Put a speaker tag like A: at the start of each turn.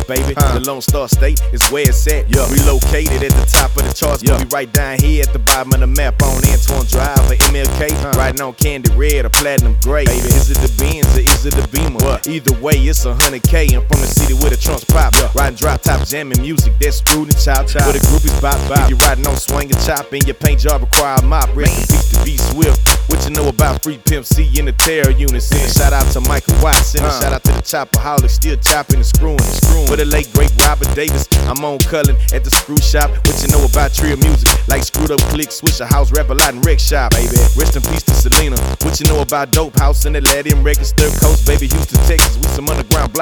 A: baby. The Lone Star State is where it's at. Relocated at the top of the charts, but we right down here at the bottom of the map on Antoine Drive or MLK. Riding on Candy Red or Platinum Gray. Baby, is it the Benz or is it the Beamer? Either way, it's 100K. I'm from the city where the trunks pop. Riding drop top, jamming music that's screwed and chopped. Where the groupies bop. If you riding on swing and chop and your paint job require a mop. Rest in peace to B Swift. What you know about Free Pimp C in the terror unit? Send a shout out to Michael Watts. Send a shout out to the Chopaholic, still chopping and screwing. With the late great Robert Davis, I'm on Cullen at the screw shop. What you know about trio music? Like Screwed Up Click, Switch a House, Rap a Lot, and Wreck Shop. Baby, rest in peace to Selena. What you know about Dope House and the Latin Records, Third Coast, baby, Houston, Texas, with some underground block.